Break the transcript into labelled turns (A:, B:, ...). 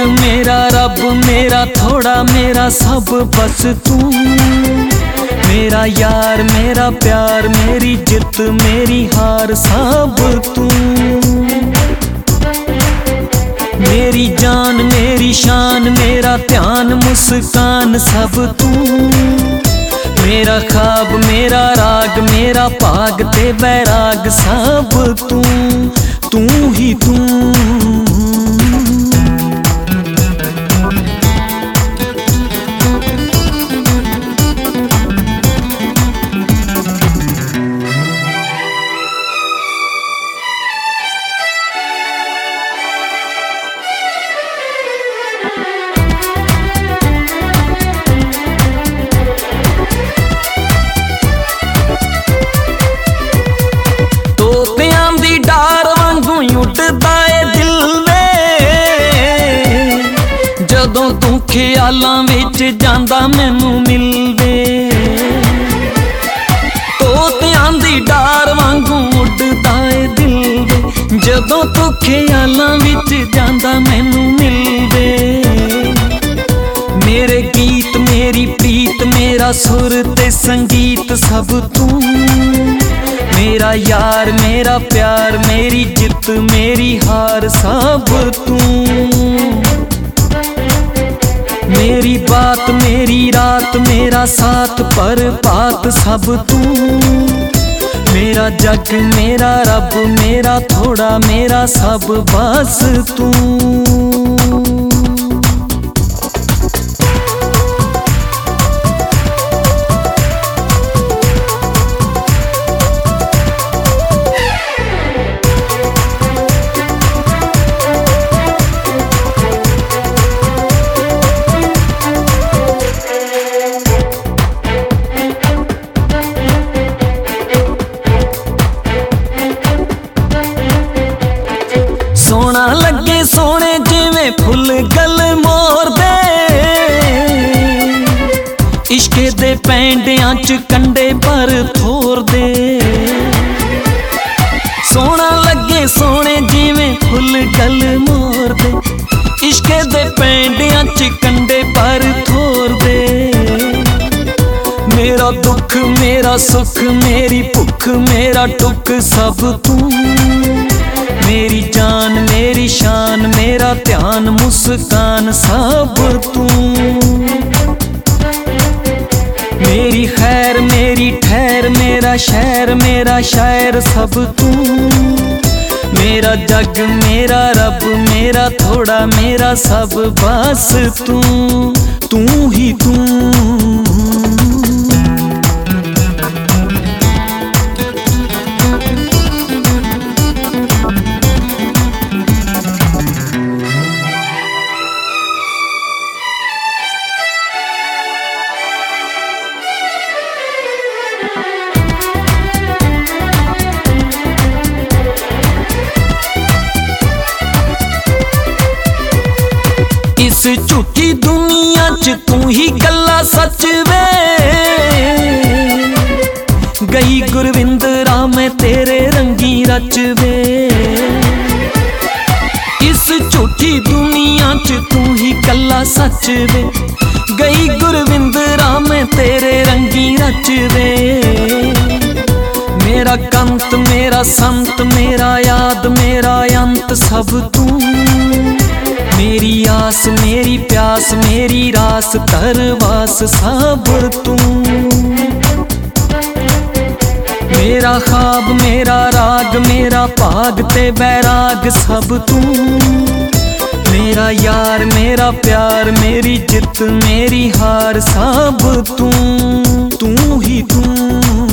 A: मेरा रब मेरा थोड़ा मेरा सब बस तू। मेरा यार मेरा प्यार मेरी जित मेरी हार सब तू। मेरी जान मेरी शान मेरा ध्यान मुस्कान सब तू। मेरा ख्वाब मेरा राग मेरा भाग ते बैराग सब तू। तू ही तू। जदों तू ख्यालां विच जांदा मैनू मिलदे। तोतियां दी डार वांगू उड़दा ए दिल दे। जदों तू ख्यालां विच जांदा मैनू मिलदे। मेरे गीत मेरी प्रीत मेरा सुर ते संगीत सब तू। मेरा यार मेरा प्यार मेरी जित मेरी हार सब तू। मेरी बात मेरी रात मेरा साथ पर बात सब तू। मेरा जग मेरा रब मेरा थोड़ा मेरा सब बस तू। सोना लगे सोने जिवें फुल गल मोर दे। इश्के दे पैंडियां च कंडे पर थोर दे। सोना लगे सोने जिवें फुल गल मोर दे। इश्के दे पैंडियां च कंडे पर थोर दे। मेरा दुख मेरा सुख मेरी भुख मेरा टुक सब तू। मेरी जान मेरी शान मेरा ध्यान मुस्कान सब तू। मेरी खैर मेरी ठहर मेरा शहर मेरा शायर सब तू। मेरा जग मेरा रब मेरा थोड़ा मेरा सब बस तू। तू ही तू। इस झूठी दुनिया च तू ही कल्ला सच वे। गई गुरविंदरा मैं तेरे रंगी रच वे। इस झूठी दुनिया च तू ही कल्ला सच वे। गई गुरविंदरा मैं तेरे रंगी रच वे। मेरा कंत मेरा संत मेरा याद मेरा अंत सब तू। मेरी आस मेरी प्यास मेरी रास तरवास सब तू। मेरा ख्वाब मेरा राग मेरा भाग ते बैराग सब तू। मेरा यार मेरा प्यार मेरी जित मेरी हार सब तू। तू ही तू।